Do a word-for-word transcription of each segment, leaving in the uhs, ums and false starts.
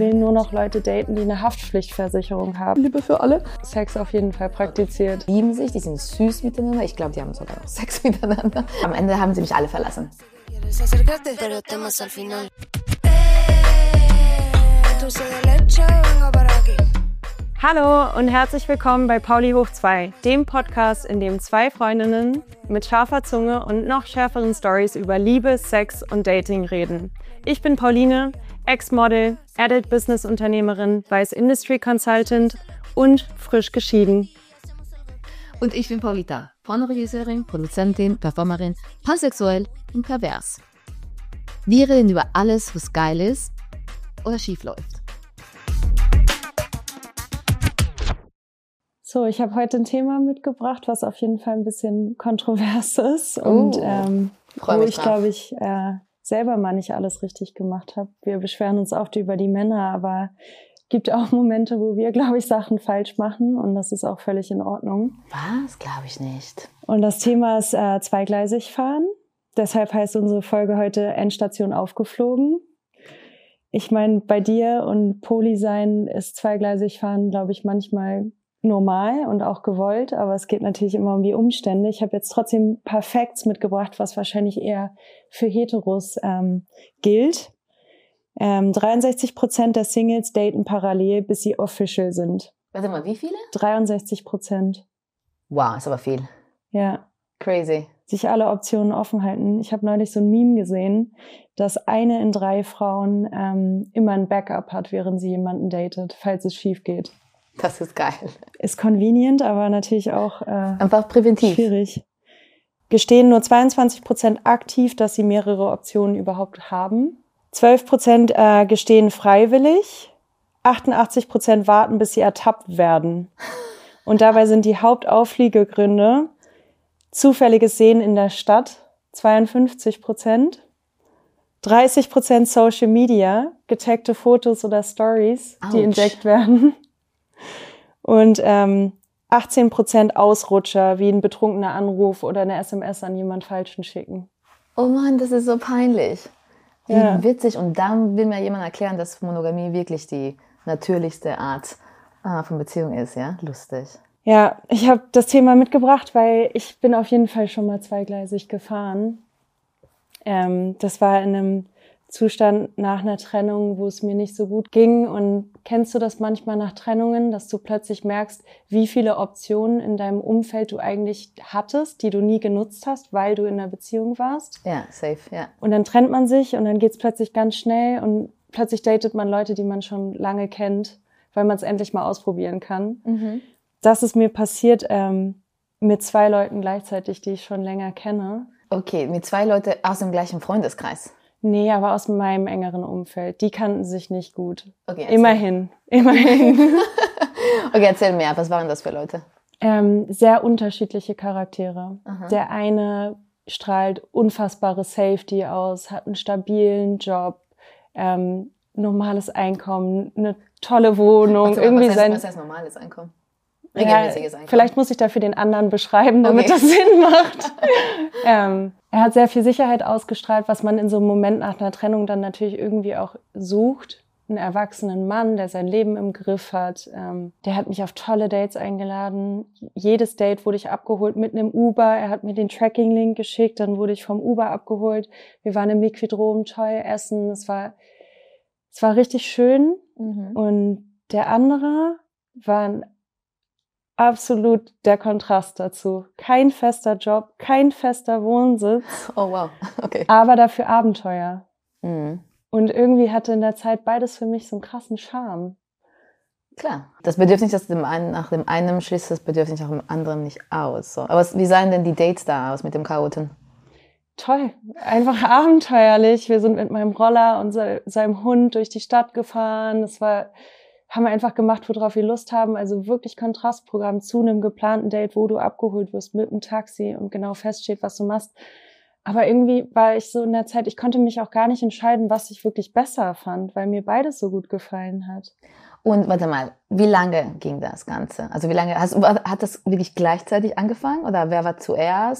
will nur noch Leute daten, die eine Haftpflichtversicherung haben. Liebe für alle. Sex auf jeden Fall praktiziert. Die lieben sich, die sind süß miteinander. Ich glaube, die haben sogar noch Sex miteinander. Am Ende haben sie mich alle verlassen. Hallo und herzlich willkommen bei Pauli hoch zwei, dem Podcast, in dem zwei Freundinnen mit scharfer Zunge und noch schärferen Stories über Liebe, Sex und Dating reden. Ich bin Pauline, Ex-Model, Adult-Business-Unternehmerin, Vice Industry Consultant und frisch geschieden. Und ich bin Paulita, Pornoregisseurin, Produzentin, Performerin, pansexuell und pervers. Wir reden über alles, was geil ist oder schief läuft. So, ich habe heute ein Thema mitgebracht, was auf jeden Fall ein bisschen kontrovers ist und Oh, ähm, freu wo mich ich, drauf. glaube ich, äh, selber mal nicht alles richtig gemacht habe. Wir beschweren uns oft über die Männer, aber gibt auch Momente, wo wir, glaube ich, Sachen falsch machen und das ist auch völlig in Ordnung. Was? Glaube ich nicht. Und das Thema ist äh, zweigleisig fahren. Deshalb heißt unsere Folge heute Endstation aufgeflogen. Ich meine, bei dir und Poli sein ist zweigleisig fahren, glaube ich, manchmal normal und auch gewollt, aber es geht natürlich immer um die Umstände. Ich habe jetzt trotzdem ein paar Facts mitgebracht, was wahrscheinlich eher für Heteros ähm, gilt. Ähm, dreiundsechzig Prozent der Singles daten parallel, bis sie official sind. Warte mal, wie viele? dreiundsechzig Prozent. Wow, ist aber viel. Ja, Crazy. sich alle Optionen offen halten. Ich habe neulich so ein Meme gesehen, dass eine in drei Frauen ähm, immer ein Backup hat, während sie jemanden datet, falls es schief geht. Das ist geil. Ist convenient, aber natürlich auch äh, Einfach präventiv. schwierig. Gestehen nur zweiundzwanzig Prozent aktiv, dass sie mehrere Optionen überhaupt haben. zwölf Prozent äh, gestehen freiwillig. achtundachtzig Prozent warten, bis sie ertappt werden. Und dabei sind die Hauptaufliegegründe zufälliges Sehen in der Stadt, zweiundfünfzig Prozent. dreißig Prozent Social Media, getaggte Fotos oder Stories, die Autsch. entdeckt werden. Und ähm, achtzehn Prozent Ausrutscher, wie ein betrunkener Anruf oder eine S M S an jemand Falschen schicken. Oh Mann, das ist so peinlich. Wie Ja. witzig. Und dann will mir jemand erklären, dass Monogamie wirklich die natürlichste Art ah, von Beziehung ist, ja? Lustig. Ja, ich habe das Thema mitgebracht, weil ich bin auf jeden Fall schon mal zweigleisig gefahren. Ähm, das war in einem Zustand nach einer Trennung, wo es mir nicht so gut ging. Und kennst du das manchmal nach Trennungen, dass du plötzlich merkst, wie viele Optionen in deinem Umfeld du eigentlich hattest, die du nie genutzt hast, weil du in einer Beziehung warst? Ja, safe, ja. Und dann trennt man sich und dann geht's plötzlich ganz schnell und plötzlich datet man Leute, die man schon lange kennt, weil man es endlich mal ausprobieren kann. Mhm. Das ist mir passiert ähm, mit zwei Leuten gleichzeitig, die ich schon länger kenne. Okay, mit zwei Leuten aus dem gleichen Freundeskreis. Nee, aber aus meinem engeren Umfeld. Die kannten sich nicht gut. Okay, erzähl. Immerhin, immerhin. Okay, erzähl mehr. Was waren das für Leute? ähm, sehr unterschiedliche Charaktere. Aha. Der eine strahlt unfassbare Safety aus, hat einen stabilen Job, ähm, normales Einkommen, eine tolle Wohnung. Warte mal, irgendwie was, heißt, sein, was heißt normales Einkommen? Ja, Regelmäßiges Einkommen. vielleicht muss ich dafür den anderen beschreiben, damit Okay. das Sinn macht. ähm, er hat sehr viel Sicherheit ausgestrahlt, was man in so einem Moment nach einer Trennung dann natürlich irgendwie auch sucht. Einen erwachsenen Mann, der sein Leben im Griff hat. Ähm, der hat mich auf tolle Dates eingeladen. Jedes Date wurde ich abgeholt mit einem Uber. Er hat mir den Tracking-Link geschickt, dann wurde ich vom Uber abgeholt. Wir waren im Liquidrom, toll essen. Es war, es war richtig schön. Mhm. Und der andere war ein absolut der Kontrast dazu. Kein fester Job, kein fester Wohnsitz, Oh wow, okay. aber dafür Abenteuer. Mhm. Und irgendwie hatte in der Zeit beides für mich so einen krassen Charme. Klar. Das Bedürfnis, das dem einen, nach dem einen schließt das Bedürfnis nach dem anderen nicht aus. So. Aber was- wie sahen denn die Dates da aus mit dem Chaoten? Toll, einfach abenteuerlich. Wir sind mit meinem Roller und se- seinem Hund durch die Stadt gefahren. Das war, haben wir einfach gemacht, worauf wir Lust haben. Also wirklich Kontrastprogramm zu einem geplanten Date, wo du abgeholt wirst mit einem Taxi und genau feststeht, was du machst. Aber irgendwie war ich so in der Zeit, ich konnte mich auch gar nicht entscheiden, was ich wirklich besser fand, weil mir beides so gut gefallen hat. Und warte mal, wie lange ging das Ganze? Also wie lange, hast, hat das wirklich gleichzeitig angefangen oder wer war zuerst?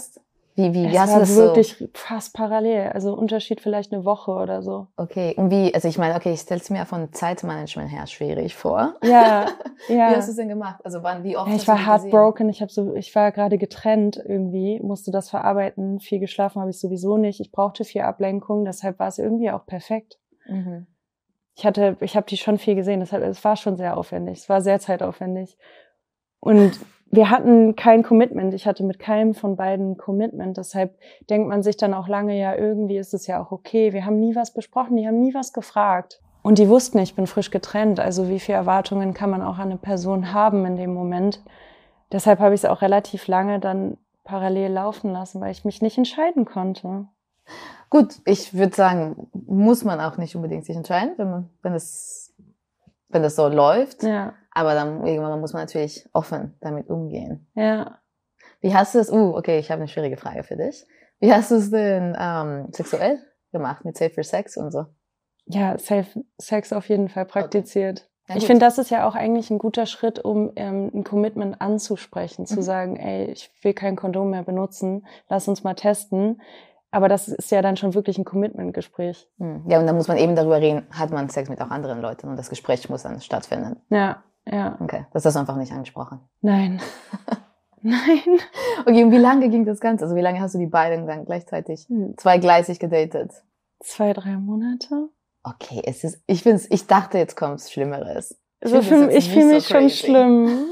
Wie, wie, wie es hast war du das wirklich so? fast parallel. Also Unterschied vielleicht eine Woche oder so. Okay, und wie, also ich meine, okay, ich stelle es mir von Zeitmanagement her schwierig vor. Ja, ja. Wie hast du es denn gemacht? Also wann, wie oft ja, hast ich du war die heartbroken. Ich habe so, ich war gerade getrennt irgendwie, musste das verarbeiten. Viel geschlafen habe ich sowieso nicht. Ich brauchte viel Ablenkung, deshalb war es irgendwie auch perfekt. Mhm. Ich hatte, ich habe die schon viel gesehen. Deshalb, es war schon sehr aufwendig. Es war sehr zeitaufwendig. Und wir hatten kein Commitment. Ich hatte mit keinem von beiden Commitment. Deshalb denkt man sich dann auch lange, ja, irgendwie ist es ja auch okay. Wir haben nie was besprochen, die haben nie was gefragt. Und die wussten, ich bin frisch getrennt. Also wie viele Erwartungen kann man auch an eine Person haben in dem Moment? Deshalb habe ich es auch relativ lange dann parallel laufen lassen, weil ich mich nicht entscheiden konnte. Gut, ich würde sagen, muss man auch nicht unbedingt sich entscheiden, wenn man, wenn es, wenn das so läuft. Ja. Aber dann irgendwann muss man natürlich offen damit umgehen. Ja. Wie hast du es, uh, okay, ich habe eine schwierige Frage für dich. Wie hast du es denn ähm, sexuell gemacht, mit Safer Sex und so? Ja, Safe Sex auf jeden Fall praktiziert. Okay. Ja, ich gut. finde, das ist ja auch eigentlich ein guter Schritt, um ähm, ein Commitment anzusprechen, zu Mhm. sagen, ey, ich will kein Kondom mehr benutzen, lass uns mal testen. Aber das ist ja dann schon wirklich ein Commitment-Gespräch. Hm. Ja, und dann muss man eben darüber reden, hat man Sex mit auch anderen Leuten und das Gespräch muss dann stattfinden. Ja, ja. Okay, das ist einfach nicht angesprochen. Nein. Nein. Okay, und wie lange ging das Ganze? Also wie lange hast du die beiden dann gleichzeitig Hm. zweigleisig gedatet? Zwei, drei Monate. Okay, es ist, ich find's, ich dachte, jetzt kommt Schlimmeres. Ich Also find für, das jetzt ich fühle nicht mich so schon crazy. schlimm.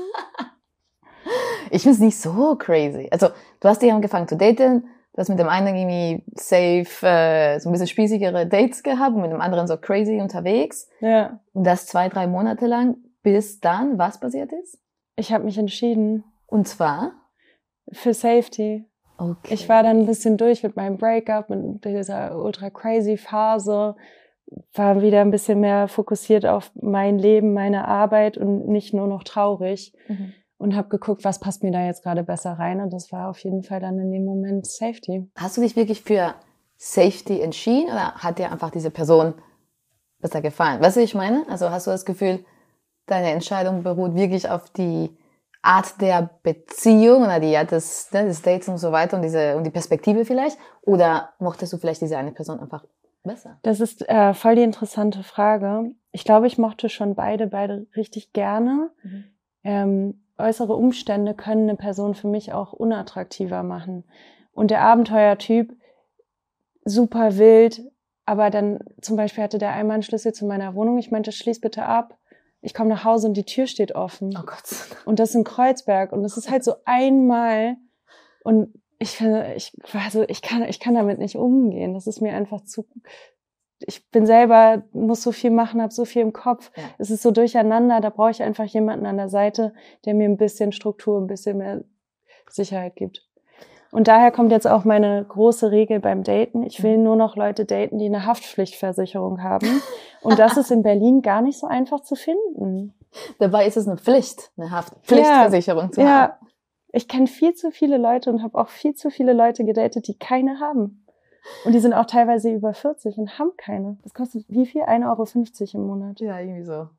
Ich find's nicht so crazy. Also, du hast dich angefangen zu daten, du hast mit dem einen irgendwie safe, äh, so ein bisschen spießigere Dates gehabt und mit dem anderen so crazy unterwegs. Ja. Und das zwei, drei Monate lang, bis dann was passiert ist? Ich habe mich entschieden Und zwar? für Safety. Okay. Ich war dann ein bisschen durch mit meinem Breakup, mit dieser ultra crazy Phase, war wieder ein bisschen mehr fokussiert auf mein Leben, meine Arbeit und nicht nur noch traurig. Mhm. Und habe geguckt, was passt mir da jetzt gerade besser rein. Und das war auf jeden Fall dann in dem Moment Safety. Hast du dich wirklich für Safety entschieden oder hat dir einfach diese Person besser gefallen? Weißt du, wie ich meine? Also hast du das Gefühl, deine Entscheidung beruht wirklich auf die Art der Beziehung oder die Art des, ne, des Dates und so weiter und diese und die Perspektive vielleicht? Oder mochtest du vielleicht diese eine Person einfach besser? Das ist äh, voll die interessante Frage. Ich glaube, ich mochte schon beide, beide richtig gerne. Mhm. Ähm, äußere Umstände können eine Person für mich auch unattraktiver machen. Und der Abenteuertyp, super wild, aber dann zum Beispiel hatte der einmal einen Schlüssel zu meiner Wohnung. Ich meinte, schließ bitte ab. Ich komme nach Hause und die Tür steht offen. Oh Gott. Und das in Kreuzberg. Und das ist halt so einmal. Und ich finde, ich war so, ich kann, ich kann damit nicht umgehen. Das ist mir einfach zu, ich bin selber, muss so viel machen, habe so viel im Kopf. Ja. Es ist so durcheinander. Da brauche ich einfach jemanden an der Seite, der mir ein bisschen Struktur, ein bisschen mehr Sicherheit gibt. Und daher kommt jetzt auch meine große Regel beim Daten. Ich will nur noch Leute daten, die eine Haftpflichtversicherung haben. Und das ist in Berlin gar nicht so einfach zu finden. Dabei ist es eine Pflicht, eine Haftpflichtversicherung ja, zu haben. Ja, ich kenne viel zu viele Leute und habe auch viel zu viele Leute gedatet, die keine haben. Und die sind auch teilweise über vierzig und haben keine. Das kostet wie viel? ein Euro fünfzig im Monat. Ja, irgendwie so.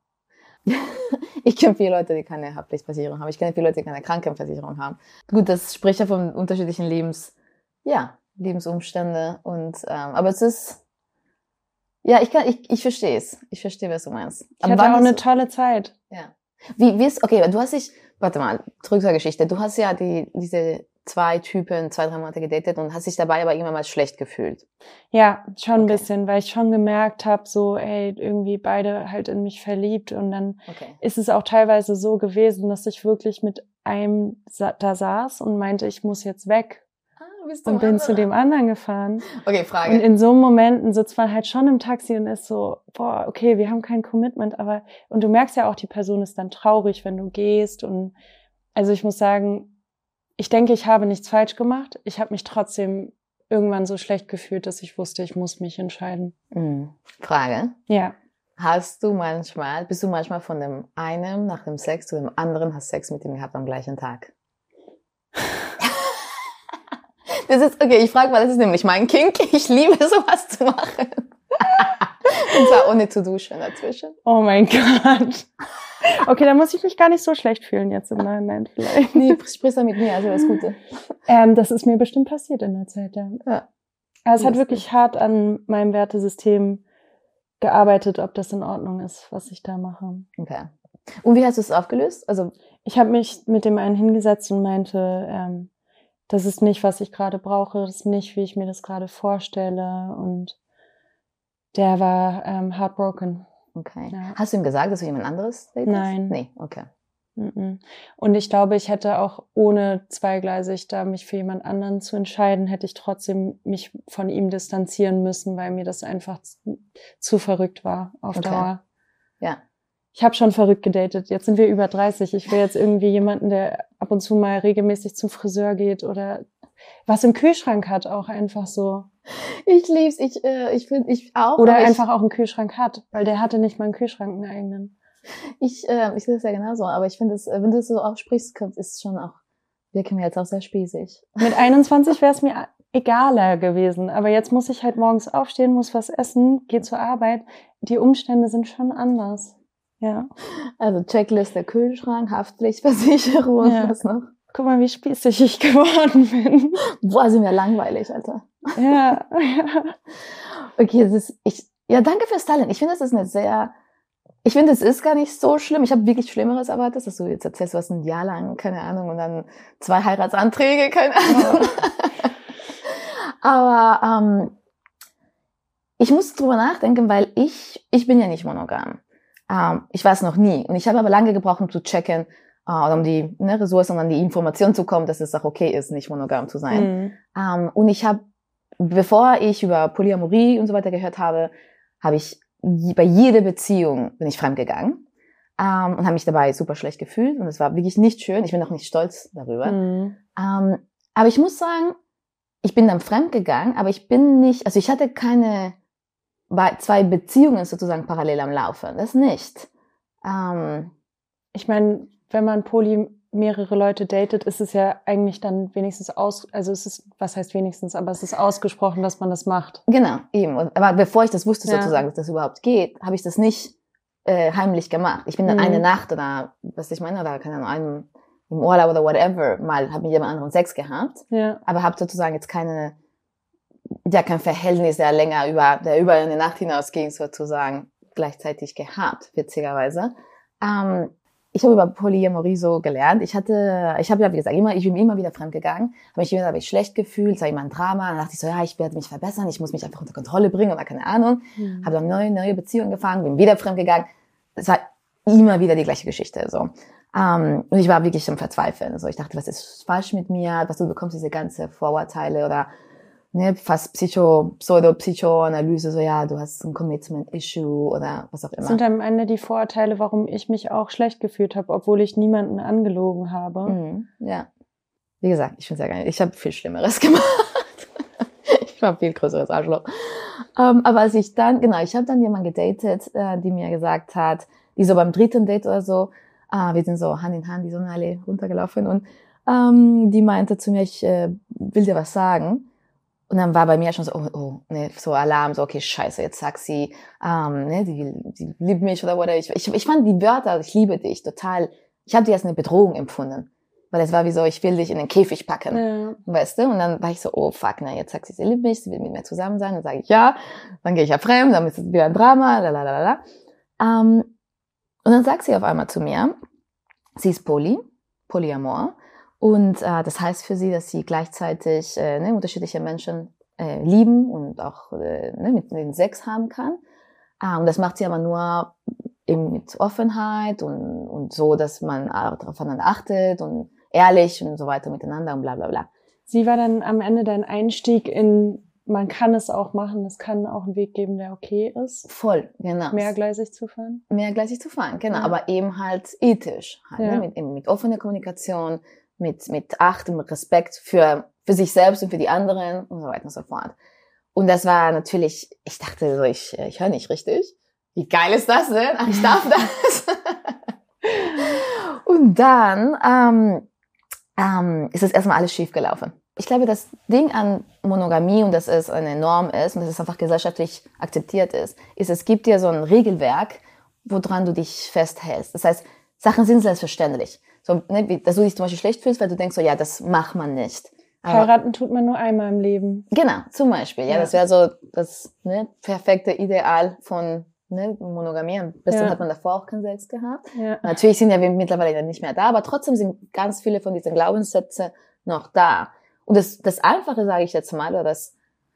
Ich kenne viele Leute, die keine Haftpflichtversicherung haben. Ich kenne viele Leute, die keine Krankenversicherung haben. Gut, das spricht ja von unterschiedlichen Lebens, ja, Lebensumstände und, ähm, aber es ist, ja, ich kann, ich, ich verstehe es. Ich verstehe, was du meinst. Ich hatte auch eine tolle Zeit. Ja. Wie, wie ist, okay, du hast dich, warte mal, zurück zur Geschichte. Du hast ja die, diese zwei Typen zwei, drei Monate gedatet und hast dich dabei aber irgendwann mal schlecht gefühlt. Ja, schon ein Okay. bisschen, weil ich schon gemerkt habe, so, ey, irgendwie beide halt in mich verliebt. Und dann Okay. ist es auch teilweise so gewesen, dass ich wirklich mit einem sa- da saß und meinte, ich muss jetzt weg. Ah, bist Und bin zu dem anderen gefahren. Okay, Frage. Und in so Momenten sitzt man halt schon im Taxi und ist so, boah, okay, wir haben kein Commitment, aber, und du merkst ja auch, die Person ist dann traurig, wenn du gehst. Und also ich muss sagen, ich denke, ich habe nichts falsch gemacht. Ich habe mich trotzdem irgendwann so schlecht gefühlt, dass ich wusste, ich muss mich entscheiden. Mhm. Frage. Ja. Hast du manchmal, bist du manchmal von dem einen nach dem Sex zu dem anderen, hast Sex mit ihm gehabt am gleichen Tag? Das ist, okay, ich frage mal, das ist nämlich mein Kink. Ich liebe sowas zu machen. Und zwar ohne zu duschen dazwischen. Oh mein Gott. Okay, dann muss ich mich gar nicht so schlecht fühlen jetzt im Nachhinein vielleicht. Nee, sprichst du mit mir, also das Gute. Ähm, das ist mir bestimmt passiert in der Zeit, ja. Ja. Aber es hat wirklich hart an meinem Wertesystem gearbeitet, ob das in Ordnung ist, was ich da mache. Okay. Und wie hast du es aufgelöst? Also ich habe mich mit dem einen hingesetzt und meinte, ähm, das ist nicht, was ich gerade brauche, das ist nicht, wie ich mir das gerade vorstelle. Und der war ähm, heartbroken. Okay. Ja. Hast du ihm gesagt, dass du jemand anderes datest? Nein. Nee, okay. Und ich glaube, ich hätte auch ohne zweigleisig da mich für jemand anderen zu entscheiden, hätte ich trotzdem mich von ihm distanzieren müssen, weil mir das einfach zu, zu verrückt war auf Okay. Dauer. Ja. Ich habe schon verrückt gedatet. Jetzt sind wir über dreißig. Ich will jetzt irgendwie jemanden, der ab und zu mal regelmäßig zum Friseur geht oder was im Kühlschrank hat, auch einfach so. Ich lieb's, ich, äh, ich finde, ich auch. Oder aber einfach ich, auch einen Kühlschrank hat, weil der hatte nicht mal einen Kühlschrank, einen eigenen. Ich, äh, ich sehe das ja genauso, aber ich finde, wenn du das so aussprichst, ist es schon auch, wirken mir jetzt auch sehr spießig. Mit einundzwanzig wäre es mir egaler gewesen, aber jetzt muss ich halt morgens aufstehen, muss was essen, gehe zur Arbeit. Die Umstände sind schon anders. Ja. Also Checkliste, Kühlschrank, Haftpflichtversicherung, Ja. was noch? Guck mal, wie spießig ich geworden bin. Boah, sind wir langweilig, Alter. Ja. Ja. Okay, das ist, ich, ja, danke fürs Teilen. Ich finde, das ist eine sehr, ich finde, es ist gar nicht so schlimm. Ich habe wirklich Schlimmeres erwartet, dass du jetzt erzählst, du hast ein Jahr lang, keine Ahnung, und dann zwei Heiratsanträge, keine Ahnung. Ja. Aber ähm, ich muss drüber nachdenken, weil ich, ich bin ja nicht monogam. Ähm, ich war es noch nie. Und ich habe aber lange gebraucht, um zu checken, äh, oder um die ne, Ressourcen, an die Information zu kommen, dass es auch okay ist, nicht monogam zu sein. Mhm. Ähm, und ich habe, bevor ich über Polyamorie und so weiter gehört habe, habe ich bei jeder Beziehung bin ich fremdgegangen ähm, und habe mich dabei super schlecht gefühlt und es war wirklich nicht schön. Ich bin auch nicht stolz darüber. Mhm. Ähm, aber ich muss sagen, ich bin dann fremdgegangen, aber ich bin nicht, also ich hatte keine zwei Beziehungen sozusagen parallel am Laufen. Das nicht. Ähm, ich meine, wenn man poly mehrere Leute datet, ist es ja eigentlich dann wenigstens aus, also es ist, was heißt wenigstens, aber es ist ausgesprochen, dass man das macht. Genau, eben. Und, aber bevor ich das wusste Ja. sozusagen, dass das überhaupt geht, habe ich das nicht äh, heimlich gemacht. Ich bin dann Mhm. eine Nacht oder, was ich meine, oder keine Ahnung, einem, im Urlaub oder whatever, mal habe mit jemand anderem Sex gehabt, Ja. aber habe sozusagen jetzt keine, ja, kein Verhältnis, der länger über, der über eine Nacht hinausging sozusagen, gleichzeitig gehabt, witzigerweise. Ähm, Ich habe über Polyamorie so gelernt. Ich hatte, ich habe ja, wie gesagt, immer, ich bin immer wieder fremdgegangen, habe mich immer habe ich schlecht gefühlt, es war immer ein Drama. Dann dachte ich so, ja, ich werde mich verbessern, ich muss mich einfach unter Kontrolle bringen oder keine Ahnung. Mhm. Habe dann neue, neue Beziehungen gefangen, bin wieder fremdgegangen. Es war immer wieder die gleiche Geschichte, so. Um, und ich war wirklich am Verzweifeln. Also ich dachte, was ist falsch mit mir? Was du bekommst diese ganze Vorurteile oder ne, fast Psycho, Pseudo-Psychoanalyse, so ja, du hast ein Commitment-Issue oder was auch immer. Das sind am Ende die Vorurteile, warum ich mich auch schlecht gefühlt habe, obwohl ich niemanden angelogen habe. Mhm, ja. Wie gesagt, ich finde es ja geil. Ich habe viel Schlimmeres gemacht. Ich war viel größeres Arschloch. Um, aber als ich dann, genau, ich habe dann jemanden gedatet, äh, die mir gesagt hat, die so beim dritten Date oder so, ah, wir sind so Hand in Hand die Sonnenallee runtergelaufen und ähm, die meinte zu mir, ich äh, will dir was sagen. Und dann war bei mir schon so, oh, oh, ne, so Alarm, so, okay, scheiße, jetzt sagt sie, ähm, ne, die, die liebt mich oder oder. Ich, ich, ich fand die Wörter, ich liebe dich, total, ich habe die als eine Bedrohung empfunden. Weil es war wie so, ich will dich in den Käfig packen, ja. Weißt du? Und dann war ich so, oh fuck, ne, jetzt sagt sie, sie liebt mich, sie will mit mir zusammen sein. Dann sage ich ja, dann gehe ich ja fremd, dann ist es wieder ein Drama, lalalala. Ähm, und dann sagt sie auf einmal zu mir, sie ist Poly, Polyamor. Und äh, das heißt für sie, dass sie gleichzeitig äh, ne, unterschiedliche Menschen äh, lieben und auch äh, ne, mit denen Sex haben kann. Ah, und das macht sie aber nur eben mit Offenheit und, und so, dass man aufeinander achtet und ehrlich und so weiter miteinander und bla bla bla. Sie war dann am Ende dein Einstieg in, man kann es auch machen, es kann auch einen Weg geben, der okay ist. Voll, genau. Mehrgleisig zu fahren. Mehrgleisig zu fahren, genau. Ja. Aber eben halt ethisch, halt, ja. ne, mit, eben mit offener Kommunikation, mit, mit Acht und mit Respekt für, für sich selbst und für die anderen und so weiter und so fort. Und das war natürlich, ich dachte so, ich, ich höre nicht richtig. Wie geil ist das denn? Ach, ich darf das. Und dann ähm, ähm, ist es erstmal alles schief gelaufen. Ich glaube, das Ding an Monogamie und dass es eine Norm ist und dass es einfach gesellschaftlich akzeptiert ist, ist, es gibt ja so ein Regelwerk woran du dich festhältst. Das heißt, Sachen sind selbstverständlich. So, ne, wie, dass du dich zum Beispiel schlecht fühlst, weil du denkst so, ja, das macht man nicht. Aber heiraten tut man nur einmal im Leben. Genau, zum Beispiel. Ja, Ja. das wäre so das ne, perfekte Ideal von ne, Monogamie. Am besten Ja. hat man davor auch keinen Sex gehabt. Ja. Natürlich sind ja wir mittlerweile nicht mehr da, aber trotzdem sind ganz viele von diesen Glaubenssätzen noch da. Und das, das Einfache, sage ich jetzt mal, oder das,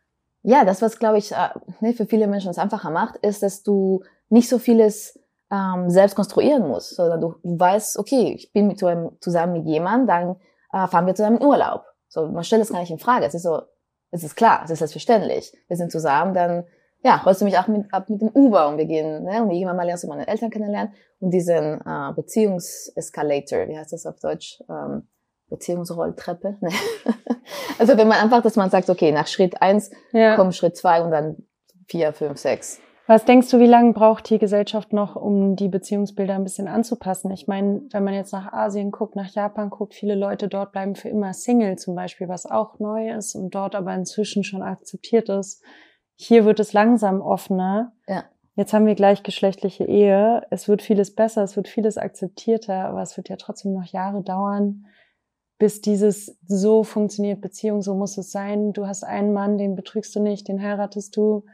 ja, das, was, glaube ich, ne, für viele Menschen es einfacher macht, ist, dass du nicht so vieles ähm, selbst konstruieren musst, sondern du, du weißt, okay, ich bin mit, zusammen mit jemandem, dann äh, fahren wir zusammen in Urlaub. So, man stellt das gar nicht in Frage. Es ist so, es ist klar, es ist selbstverständlich. Wir sind zusammen, dann, ja, holst du mich auch mit, ab mit dem Uber und wir gehen, ne, und irgendwann mal lernst du meine Eltern kennenlernen und diesen äh, Beziehungseskalator, wie heißt das auf Deutsch? Ähm, Beziehungsrolltreppe. Ne? Also wenn man einfach, dass man sagt, okay, nach Schritt eins Ja. kommt Schritt zwei und dann vier, fünf, sechs. Was denkst du, wie lange braucht die Gesellschaft noch, um die Beziehungsbilder ein bisschen anzupassen? Ich meine, wenn man jetzt nach Asien guckt, nach Japan guckt, viele Leute dort bleiben für immer Single zum Beispiel, was auch neu ist und dort aber inzwischen schon akzeptiert ist. Hier wird es langsam offener. Ja. Jetzt haben wir gleichgeschlechtliche Ehe. Es wird vieles besser, es wird vieles akzeptierter, aber es wird ja trotzdem noch Jahre dauern, bis dieses so funktioniert Beziehung, so muss es sein. Du hast einen Mann, den betrügst du nicht, den heiratest du.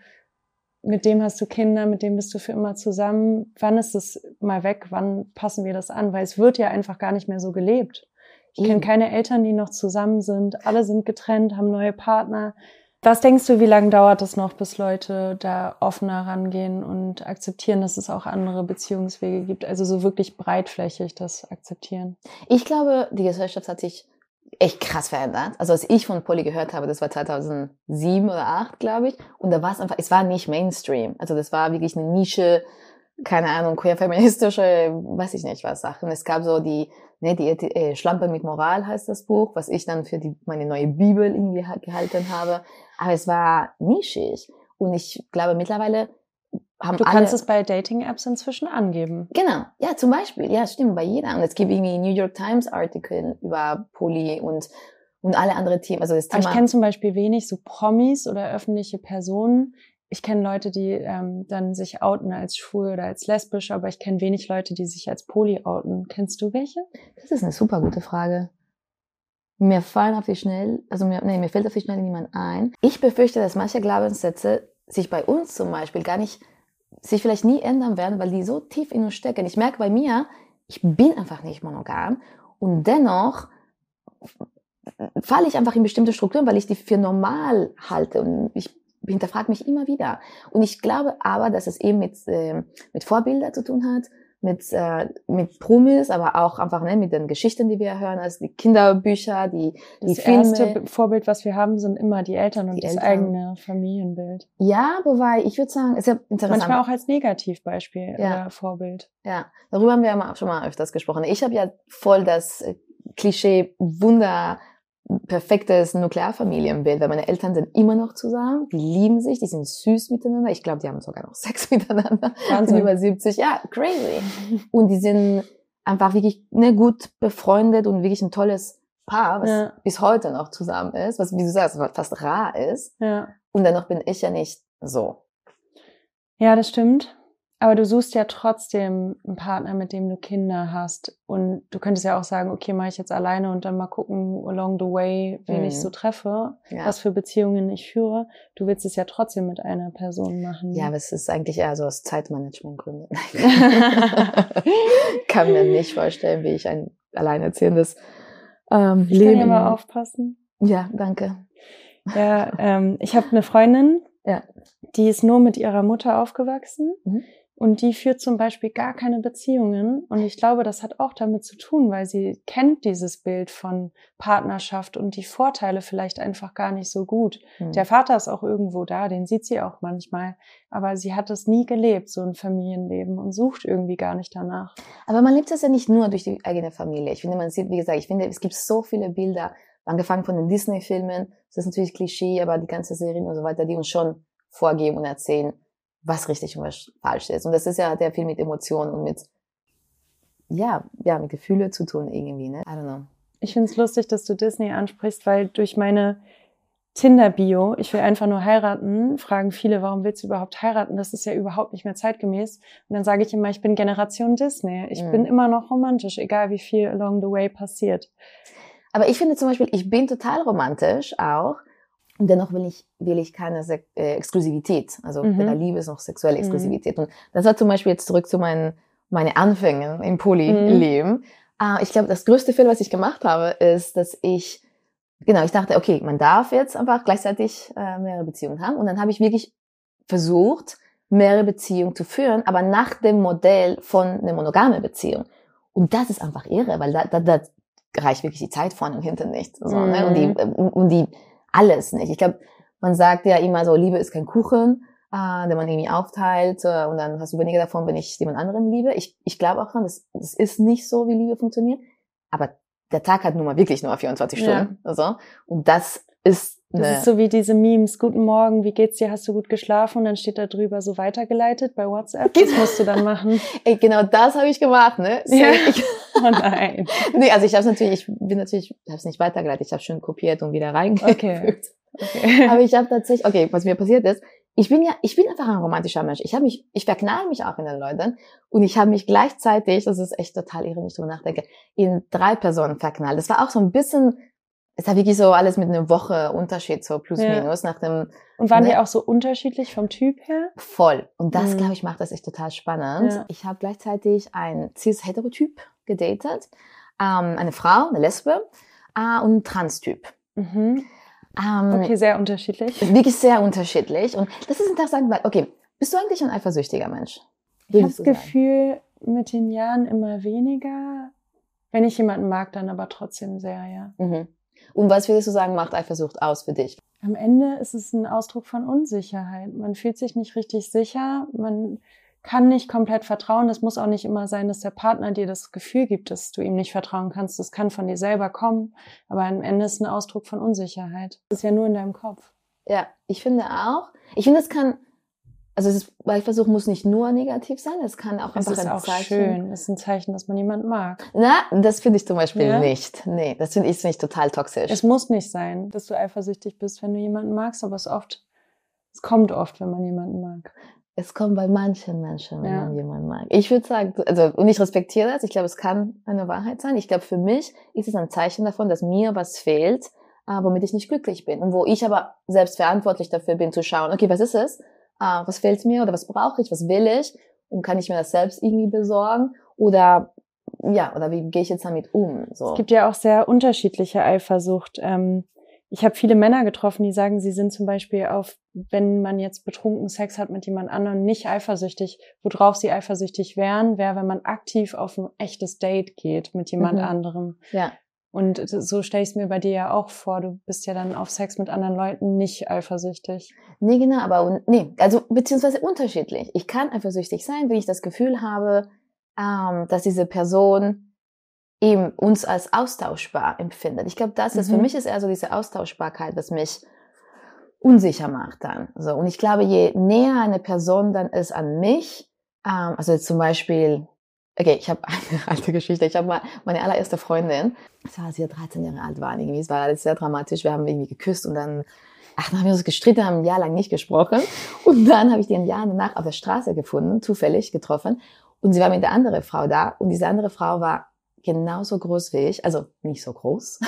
Mit dem hast du Kinder, mit dem bist du für immer zusammen. Wann ist es mal weg? Wann passen wir das an? Weil es wird ja einfach gar nicht mehr so gelebt. Ich kenne keine Eltern, die noch zusammen sind. Alle sind getrennt, haben neue Partner. Was denkst du, wie lange dauert es noch, bis Leute da offener rangehen und akzeptieren, dass es auch andere Beziehungswege gibt? Also so wirklich breitflächig das akzeptieren. Ich glaube, die Gesellschaft hat sich echt krass verändert. Also als ich von Poly gehört habe, das war zweitausendsieben oder acht, glaube ich. Und da war es einfach, es war nicht Mainstream. Also das war wirklich eine Nische, keine Ahnung, queer-feministische, weiß ich nicht was Sachen. Es gab so die, ne, die äh, Schlampe mit Moral heißt das Buch, was ich dann für die, meine neue Bibel irgendwie gehalten habe. Aber es war nischig. Und ich glaube mittlerweile haben Du alle, kannst es bei Dating-Apps inzwischen angeben. Genau, ja, zum Beispiel, ja, stimmt, bei jeder. Und es gibt irgendwie New York Times Artikel über Poly und, und alle andere Themen. Also das Thema. Aber ich kenne zum Beispiel wenig so Promis oder öffentliche Personen. Ich kenne Leute, die ähm, dann sich outen als schwul oder als lesbisch, aber ich kenne wenig Leute, die sich als Poly outen. Kennst du welche? Das ist eine super gute Frage. Mir fallen auf die schnell, also mir, nee, mir fällt auf die schnell niemand ein. Ich befürchte, dass manche Glaubenssätze sich bei uns zum Beispiel gar nicht, sich vielleicht nie ändern werden, weil die so tief in uns stecken. Ich merke bei mir, ich bin einfach nicht monogam und dennoch falle ich einfach in bestimmte Strukturen, weil ich die für normal halte und ich hinterfrage mich immer wieder. Und ich glaube aber, dass es eben mit, äh, mit Vorbildern zu tun hat, mit, äh, mit Promis, aber auch einfach ne, mit den Geschichten, die wir hören, also die Kinderbücher, die, die Das Filme. erste Vorbild, was wir haben, sind immer die Eltern und Die das Eltern. eigene Familienbild. Ja, wobei, ich würde sagen, ist ja interessant. Manchmal auch als Negativbeispiel Ja. oder Vorbild. Ja, darüber haben wir ja schon mal öfters gesprochen. Ich habe ja voll das äh, Klischee Wunder perfektes Nuklearfamilienbild, weil meine Eltern sind immer noch zusammen, die lieben sich, die sind süß miteinander. Ich glaube, die haben sogar noch Sex miteinander. Wahnsinn. Sind über siebzig, ja, crazy. Und die sind einfach wirklich ne, gut befreundet und wirklich ein tolles Paar, was Ja. bis heute noch zusammen ist, was, wie du sagst, fast rar ist. Ja. Und dennoch bin ich ja nicht so. Ja, das stimmt. Aber du suchst ja trotzdem einen Partner, mit dem du Kinder hast. Und du könntest ja auch sagen, okay, mache ich jetzt alleine und dann mal gucken, along the way, wen Mhm. ich so treffe, Ja. was für Beziehungen ich führe. Du willst es ja trotzdem mit einer Person machen. Ja, aber es ist eigentlich eher so aus Zeitmanagementgründen. Kann mir nicht vorstellen, wie ich ein alleinerziehendes ähm, Ich Leben... kann ja mal aufpassen. Ja, danke. Ja, ähm, ich habe eine Freundin, Ja. die ist nur mit ihrer Mutter aufgewachsen. Mhm. Und die führt zum Beispiel gar keine Beziehungen. Und ich glaube, das hat auch damit zu tun, weil sie kennt dieses Bild von Partnerschaft und die Vorteile vielleicht einfach gar nicht so gut. Mhm. Der Vater ist auch irgendwo da, den sieht sie auch manchmal. Aber sie hat es nie gelebt, so ein Familienleben, und sucht irgendwie gar nicht danach. Aber man lebt das ja nicht nur durch die eigene Familie. Ich finde, man sieht, wie gesagt, ich finde, es gibt so viele Bilder, angefangen von den Disney-Filmen, das ist natürlich Klischee, aber die ganze Serien und so weiter, die uns schon vorgeben und erzählen, was richtig und was falsch ist. Und das ist ja sehr viel mit Emotionen und mit, ja, ja, mit Gefühle zu tun irgendwie, ne? I don't know. Ich finde es lustig, dass du Disney ansprichst, weil durch meine Tinder-Bio, ich will einfach nur heiraten, fragen viele, warum willst du überhaupt heiraten? Das ist ja überhaupt nicht mehr zeitgemäß. Und dann sage ich immer, ich bin Generation Disney. Ich mhm. bin immer noch romantisch, egal wie viel along the way passiert. Aber ich finde zum Beispiel, ich bin total romantisch auch. Und dennoch will ich, will ich keine Se- äh, Exklusivität. Also mhm. weder Liebe ist noch sexuelle Exklusivität. Mhm. Und das war zum Beispiel jetzt zurück zu meinen, meine Anfängen im Poly-Leben. Mhm. Äh, ich glaube, das größte Fehler, was ich gemacht habe, ist, dass ich Genau, ich dachte, okay, man darf jetzt einfach gleichzeitig äh, mehrere Beziehungen haben. Und dann habe ich wirklich versucht, mehrere Beziehungen zu führen, aber nach dem Modell von einer monogamen Beziehung. Und das ist einfach irre, weil da, da, da reicht wirklich die Zeit vorne und hinten nicht. So, mhm. ne? Und die, und die alles nicht. Ich glaube, man sagt ja immer so, Liebe ist kein Kuchen, äh, den man irgendwie aufteilt äh, und dann hast du weniger davon, wenn ich jemand anderen liebe. Ich, ich glaube auch dran, das, das ist nicht so, wie Liebe funktioniert. Aber der Tag hat nun mal wirklich nur vierundzwanzig Stunden. Ja. Also, und das ist eine... Das ist so wie diese Memes. Guten Morgen, wie geht's dir? Hast du gut geschlafen? Und dann steht da drüber so weitergeleitet bei WhatsApp. Das musst du dann machen. Ey, genau das habe ich gemacht, ne? So, ja. ich, oh nein. Nee, also ich habe es natürlich, ich bin natürlich, ich habe es nicht weitergeleitet. Ich habe schön kopiert und wieder reingefügt. Okay. okay. Aber ich habe tatsächlich, okay, was mir passiert ist, ich bin ja, ich bin einfach ein romantischer Mensch. Ich habe mich, ich verknall mich auch in den Leuten und ich habe mich gleichzeitig, das ist echt total irre, wenn ich drüber nachdenke, in drei Personen verknallt. Das war auch so ein bisschen, es war wirklich so alles mit einer Woche Unterschied, so plus ja. minus nach dem. Und waren ne? die auch so unterschiedlich vom Typ her? Voll. Und das, mhm. glaube ich, macht das echt total spannend. Ja. Ich habe gleichzeitig einen cis-Heterotyp gedatet, ähm, eine Frau, eine Lesbe äh, und einen Trans-Typ. Mhm. Ähm, okay, sehr unterschiedlich. Wirklich sehr unterschiedlich. Und das ist interessant, weil, okay, bist du eigentlich ein eifersüchtiger Mensch? Ich habe das Gefühl, mit den Jahren immer weniger. Wenn ich jemanden mag, dann aber trotzdem sehr, ja. Mhm. Und was würdest du sagen, macht Eifersucht aus für dich? Am Ende ist es ein Ausdruck von Unsicherheit. Man fühlt sich nicht richtig sicher, man kann nicht komplett vertrauen. Das muss auch nicht immer sein, dass der Partner dir das Gefühl gibt, dass du ihm nicht vertrauen kannst. Das kann von dir selber kommen, aber am Ende ist es ein Ausdruck von Unsicherheit. Das ist ja nur in deinem Kopf. Ja, ich finde auch. Ich finde, es kann, also das Eifersucht muss nicht nur negativ sein, es kann auch es einfach ein auch Zeichen. Schön. Es ist ein Zeichen, dass man jemanden mag. Na, das finde ich zum Beispiel ja? nicht. Nee, das finde ich, find ich total toxisch. Es muss nicht sein, dass du eifersüchtig bist, wenn du jemanden magst, aber es oft, es kommt oft, wenn man jemanden mag. Es kommt bei manchen Menschen, wenn ja. man jemanden mag. Ich würde sagen, also, und ich respektiere das, ich glaube, es kann eine Wahrheit sein. Ich glaube, für mich ist es ein Zeichen davon, dass mir was fehlt, äh, womit ich nicht glücklich bin. Und wo ich aber selbst verantwortlich dafür bin, zu schauen, okay, was ist es? Äh, was fehlt mir oder was brauche ich? Was will ich? Und kann ich mir das selbst irgendwie besorgen? Oder, ja, oder wie gehe ich jetzt damit um? So. Es gibt ja auch sehr unterschiedliche Eifersucht. Ähm, Ich habe viele Männer getroffen, die sagen, sie sind zum Beispiel auf, wenn man jetzt betrunken Sex hat mit jemand anderem, nicht eifersüchtig. Worauf sie eifersüchtig wären, wäre, wenn man aktiv auf ein echtes Date geht mit jemand mhm. anderem. Ja. Und so stelle ich es mir bei dir ja auch vor. Du bist ja dann auf Sex mit anderen Leuten nicht eifersüchtig. Nee, genau, aber nee, also beziehungsweise unterschiedlich. Ich kann eifersüchtig sein, wenn ich das Gefühl habe, ähm, dass diese Person eben uns als austauschbar empfindet. Ich glaube, das ist, mhm. für mich ist eher so diese Austauschbarkeit, was mich unsicher macht dann. So, und ich glaube, je näher eine Person dann ist an mich, ähm, also zum Beispiel, okay, ich habe eine alte Geschichte, ich habe mal meine allererste Freundin, das war, als wir dreizehn Jahre alt waren, irgendwie, es war alles sehr dramatisch, wir haben irgendwie geküsst und dann, ach, dann haben wir uns gestritten, haben ein Jahr lang nicht gesprochen und dann habe ich die ein Jahr danach auf der Straße gefunden, zufällig getroffen und sie war mit der anderen Frau da und diese andere Frau war genauso groß wie ich, also nicht so groß.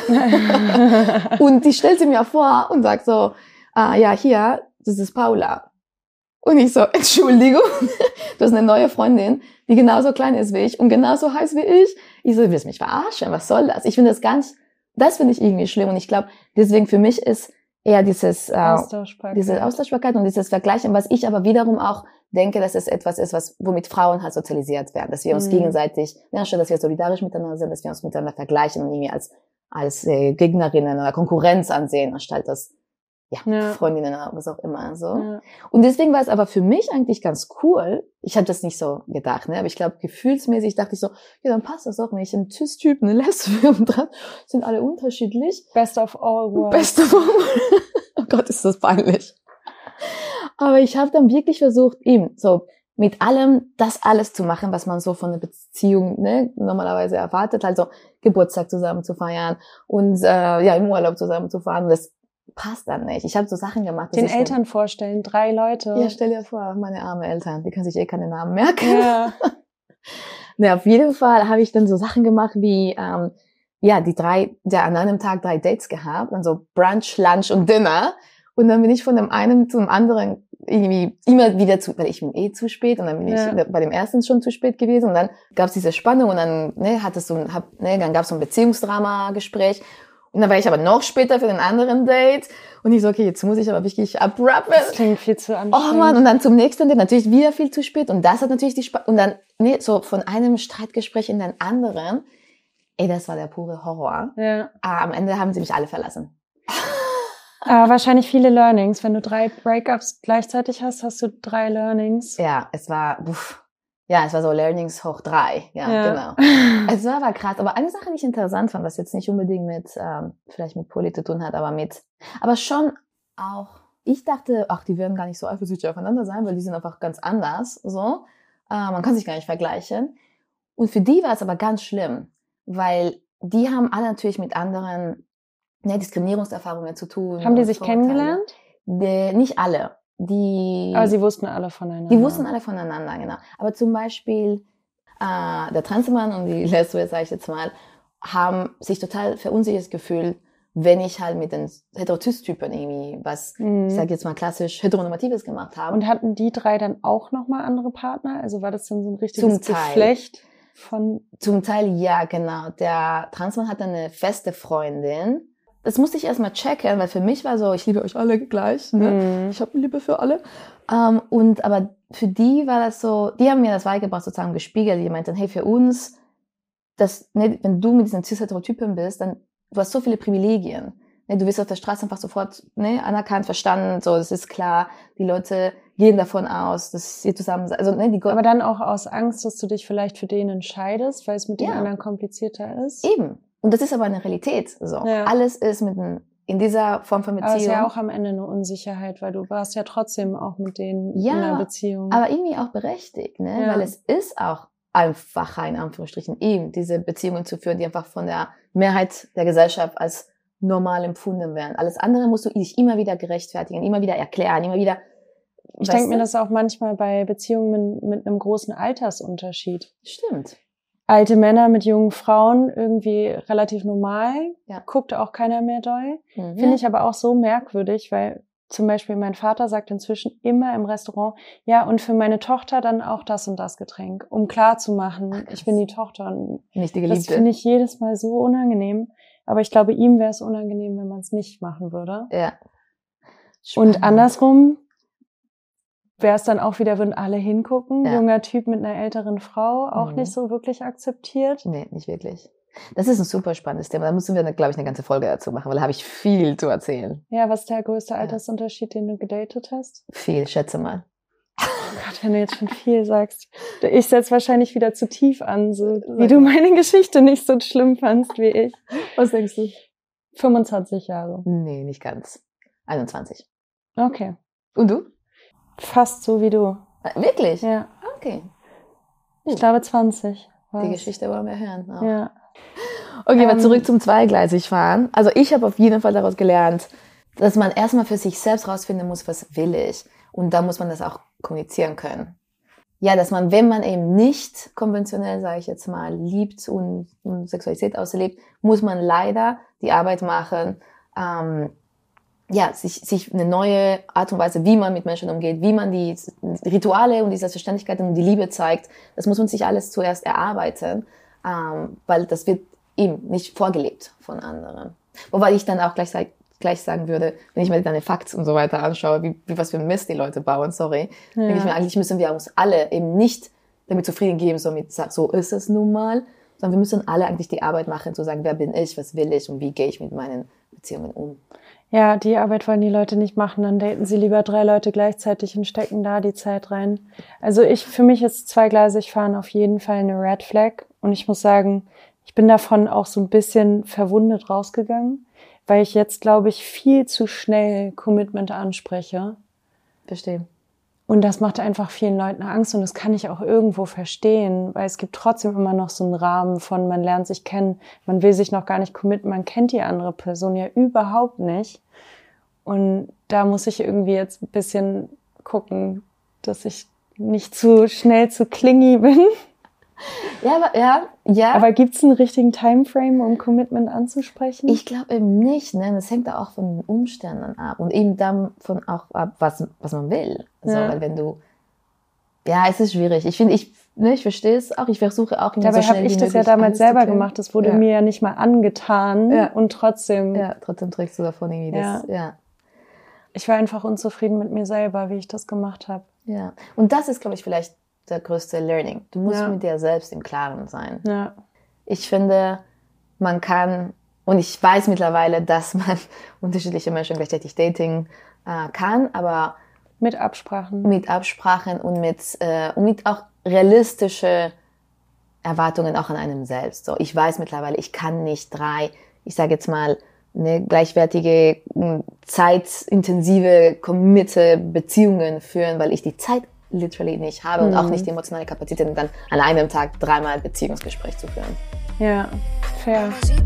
Und die stellt sie mir vor und sagt so, ah, ja, hier, das ist Paula. Und ich so, Entschuldigung, du hast eine neue Freundin, die genauso klein ist wie ich und genauso heiß wie ich. Ich so, du willst mich verarschen, was soll das? Ich finde das ganz, das finde ich irgendwie schlimm und ich glaube, deswegen für mich ist eher dieses, äh, Austauschbarkeit. diese Austauschbarkeit und dieses Vergleichen, was ich aber wiederum auch denke, dass es etwas ist, was, womit Frauen halt sozialisiert werden, dass wir uns mhm. gegenseitig, ja, statt dass wir solidarisch miteinander sind, dass wir uns miteinander vergleichen und irgendwie als, als äh, Gegnerinnen oder Konkurrenz ansehen, anstatt als, ja, ja. Freundinnen oder was auch immer, so. Ja. Und deswegen war es aber für mich eigentlich ganz cool. Ich habe das nicht so gedacht, ne, aber ich glaube, gefühlsmäßig dachte ich so, ja, dann passt das auch nicht. Ein Cis-Typ, eine Lesbe und dran sind alle unterschiedlich. Best of all worlds. Best of all worlds. Oh Gott, ist das peinlich. Aber ich habe dann wirklich versucht, eben so mit allem das alles zu machen, was man so von einer Beziehung, ne, normalerweise erwartet, also Geburtstag zusammen zu feiern und äh, ja im Urlaub zusammen zu fahren. Das passt dann nicht. Ich habe so Sachen gemacht. Den Eltern vorstellen, drei Leute. Ja, stell dir vor, meine armen Eltern, die können sich eh keine Namen merken. Ja. Ne, auf jeden Fall habe ich dann so Sachen gemacht wie, ähm, ja, die drei, der an einem Tag drei Dates gehabt, also Brunch, Lunch und Dinner. Und dann bin ich von dem einen zum anderen irgendwie immer wieder zu, weil ich bin eh zu spät und dann bin ja. ich bei dem ersten schon zu spät gewesen und dann gab es diese Spannung und dann ne, hattest du, hab, ne, dann gab es so ein Beziehungsdrama-Gespräch und dann war ich aber noch später für den anderen Date und ich so, okay, jetzt muss ich aber wirklich abrappen. Das klingt viel zu anstrengend. Oh Mann, und dann zum nächsten Date natürlich wieder viel zu spät und das hat natürlich die Sp- und dann ne, so von einem Streitgespräch in den anderen, ey, das war der pure Horror. Ja. Ah, am Ende haben sie mich alle verlassen. Aber wahrscheinlich viele Learnings. Wenn du drei Breakups gleichzeitig hast, hast du drei Learnings. Ja, es war, uff, ja, es war so Learnings hoch drei. Ja, ja. genau. Es war aber krass. Aber eine Sache, die ich interessant fand, was jetzt nicht unbedingt mit, ähm, vielleicht mit Poli zu tun hat, aber mit, aber schon auch, ich dachte, ach, die werden gar nicht so eifersüchtig aufeinander sein, weil die sind einfach ganz anders, so. Äh, man kann sich gar nicht vergleichen. Und für die war es aber ganz schlimm, weil die haben alle natürlich mit anderen ne, Diskriminierungserfahrungen zu tun. Haben die sich Vorteile. Kennengelernt? Die, nicht alle. Die, Aber sie wussten alle voneinander. Die wussten alle voneinander, genau. Aber zum Beispiel äh, der Transmann und die Lesbe, sage ich jetzt mal, haben sich total verunsichert gefühlt, wenn ich halt mit den Heterozystypen irgendwie was, mhm. ich sage jetzt mal klassisch Heteronormatives gemacht habe. Und hatten die drei dann auch nochmal andere Partner? Also war das dann so ein richtiges Geflecht? Von Zum Teil ja, genau. Der Transmann hat eine feste Freundin. Das musste ich erstmal checken, weil für mich war so, ich liebe euch alle gleich, ne? Mm. Ich habe Liebe für alle. Um, und aber für die war das so, die haben mir das beigebracht, sozusagen gespiegelt. Die meinten, hey, für uns, das, ne, wenn du mit diesen cis-Heterotypen bist, dann du hast so viele Privilegien. Ne, du wirst auf der Straße einfach sofort ne, anerkannt, verstanden, so, das ist klar. Die Leute gehen davon aus, dass sie zusammen, also ne, die. Aber dann auch aus Angst, dass du dich vielleicht für den entscheidest, weil es mit den ja. anderen komplizierter ist. Eben. Und das ist aber eine Realität. So. Ja. Alles ist mit ein, in dieser Form von Beziehung. Aber es ist ja auch am Ende eine Unsicherheit, weil du warst ja trotzdem auch mit denen ja, in einer Beziehung. Aber irgendwie auch berechtigt, ne? Ja. Weil es ist auch einfacher, in Anführungsstrichen, eben diese Beziehungen zu führen, die einfach von der Mehrheit der Gesellschaft als normal empfunden werden. Alles andere musst du dich immer wieder gerechtfertigen, immer wieder erklären, immer wieder. Ich denke mir das auch manchmal bei Beziehungen mit, mit einem großen Altersunterschied. Stimmt. Alte Männer mit jungen Frauen, irgendwie relativ normal, ja. guckt auch keiner mehr doll. Mhm. Finde ich aber auch so merkwürdig, weil zum Beispiel mein Vater sagt inzwischen immer im Restaurant, ja, und für meine Tochter dann auch das und das Getränk, um klarzumachen, ich bin die Tochter. Und nicht die Geliebte. Das finde ich jedes Mal so unangenehm. Aber ich glaube, ihm wäre es unangenehm, wenn man es nicht machen würde. Ja. Spannend. Und andersrum wäre es dann auch wieder, würden alle hingucken. Ja. Junger Typ mit einer älteren Frau, auch mhm. nicht so wirklich akzeptiert. Nee, nicht wirklich. Das ist ein super spannendes Thema. Da müssen wir, glaube ich, eine ganze Folge dazu machen, weil da habe ich viel zu erzählen. Ja, was ist der größte Altersunterschied, den du gedatet hast? Viel, schätze mal. Oh Gott, wenn du jetzt schon viel sagst. Ich setze wahrscheinlich wieder zu tief an, so wie du meine Geschichte nicht so schlimm fandst wie ich. Was denkst du? fünfundzwanzig Jahre. Nee, nicht ganz. einundzwanzig. Okay. Und du? Fast so wie du. Wirklich? Ja. Okay. Ich glaube zwanzig. Die Geschichte wollen wir hören. Auch. Ja. Okay, ähm, mal zurück zum zweigleisig fahren. Also ich habe auf jeden Fall daraus gelernt, dass man erstmal für sich selbst rausfinden muss, was will ich. Und da muss man das auch kommunizieren können. Ja, dass man, wenn man eben nicht konventionell, sage ich jetzt mal, liebt und, und Sexualität auslebt, muss man leider die Arbeit machen, ähm, ja, sich, sich eine neue Art und Weise, wie man mit Menschen umgeht, wie man die Rituale und die Selbstverständlichkeiten und die Liebe zeigt, das muss man sich alles zuerst erarbeiten, ähm, weil das wird eben nicht vorgelebt von anderen. Wobei ich dann auch gleich, gleich sagen würde, wenn ich mir deine Facts und so weiter anschaue, wie, wie was für Mist die Leute bauen, sorry, ja. denke ich mir, eigentlich müssen wir uns alle eben nicht damit zufrieden geben, so mit, so ist es nun mal, sondern wir müssen alle eigentlich die Arbeit machen, zu sagen, wer bin ich, was will ich und wie gehe ich mit meinen Beziehungen um. Ja, die Arbeit wollen die Leute nicht machen, dann daten sie lieber drei Leute gleichzeitig und stecken da die Zeit rein. Also ich, für mich ist zweigleisig fahren auf jeden Fall eine Red Flag und ich muss sagen, ich bin davon auch so ein bisschen verwundet rausgegangen, weil ich jetzt, glaube ich, viel zu schnell Commitment anspreche. Verstehe. Und das macht einfach vielen Leuten Angst und das kann ich auch irgendwo verstehen, weil es gibt trotzdem immer noch so einen Rahmen von, man lernt sich kennen, man will sich noch gar nicht committen, man kennt die andere Person ja überhaupt nicht. Und da muss ich irgendwie jetzt ein bisschen gucken, dass ich nicht zu schnell zu clingy bin. Ja, aber, ja, ja. Aber gibt es einen richtigen Timeframe, um Commitment anzusprechen? Ich glaube eben nicht. Ne? Das hängt auch von den Umständen ab und eben davon auch ab, was, was man will. Also, ja. Weil wenn du, ja, es ist schwierig. Ich finde, ich, ne, ich verstehe es auch. Ich versuche auch immer Dabei so schnell habe ich wie das ja damals selber gemacht. Das wurde ja. mir ja nicht mal angetan ja. und trotzdem. Ja, trotzdem trägst du davon irgendwie ja. das. Ja. Ich war einfach unzufrieden mit mir selber, wie ich das gemacht habe. Ja. Und das ist, glaube ich, vielleicht der größte Learning. Du musst ja. mit dir selbst im Klaren sein. Ja. Ich finde, man kann, und ich weiß mittlerweile, dass man unterschiedliche Menschen gleichzeitig dating äh, kann, aber mit Absprachen. Mit Absprachen und mit, äh, und mit auch realistische Erwartungen auch an einem selbst. So, ich weiß mittlerweile, ich kann nicht drei, ich sage jetzt mal, eine gleichwertige, zeitintensive, committe Beziehungen führen, weil ich die Zeit literally nicht habe mhm. und auch nicht die emotionale Kapazität, dann an einem Tag dreimal Beziehungsgespräch zu führen. Ja, fair.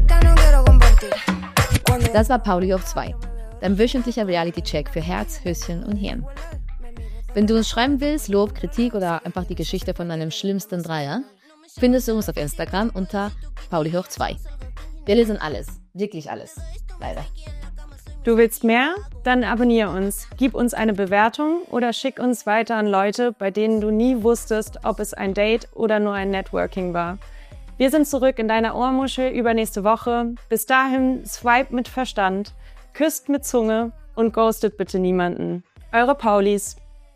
Das war Pauli hoch zwei, dein wöchentlicher Reality-Check für Herz, Höschen und Hirn. Wenn du uns schreiben willst, Lob, Kritik oder einfach die Geschichte von deinem schlimmsten Dreier, findest du uns auf Instagram unter Pauli hoch zwei. Wir lesen alles, wirklich alles, leider. Du willst mehr? Dann abonniere uns, gib uns eine Bewertung oder schick uns weiter an Leute, bei denen du nie wusstest, ob es ein Date oder nur ein Networking war. Wir sind zurück in deiner Ohrmuschel übernächste Woche. Bis dahin swipe mit Verstand, küsst mit Zunge und ghostet bitte niemanden. Eure Paulis.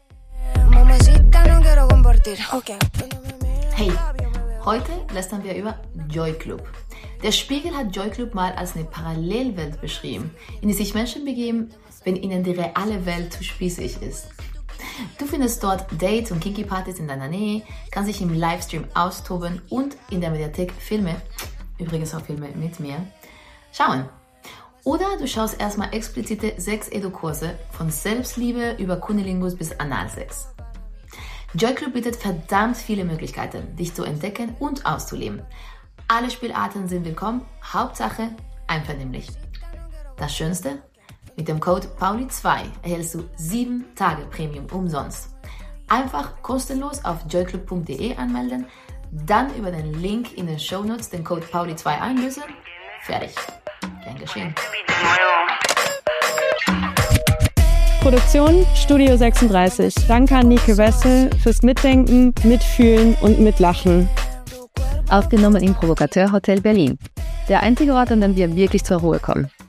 Hey, heute lästern wir über Joy Club. Der Spiegel hat Joy Club mal als eine Parallelwelt beschrieben, in die sich Menschen begeben, wenn ihnen die reale Welt zu spießig ist. Du findest dort Dates und Kinky-Partys in deiner Nähe, kannst dich im Livestream austoben und in der Mediathek Filme, übrigens auch Filme mit mir, schauen. Oder du schaust erstmal explizite Sex-Edu-Kurse von Selbstliebe über Kunilingus bis Analsex. Joy Club bietet verdammt viele Möglichkeiten, dich zu entdecken und auszuleben. Alle Spielarten sind willkommen, Hauptsache einvernehmlich. Das Schönste? Mit dem Code Pauli zwei erhältst du sieben Tage Premium umsonst. Einfach kostenlos auf joyclub punkt de anmelden, dann über den Link in den Shownotes den Code Pauli zwei einlösen. Fertig. Gern geschehen. Produktion Studio sechsunddreißig. Danke an Nike Wessel fürs Mitdenken, Mitfühlen und Mitlachen. Aufgenommen im Provocateur Hotel Berlin. Der einzige Ort, an dem wir wirklich zur Ruhe kommen.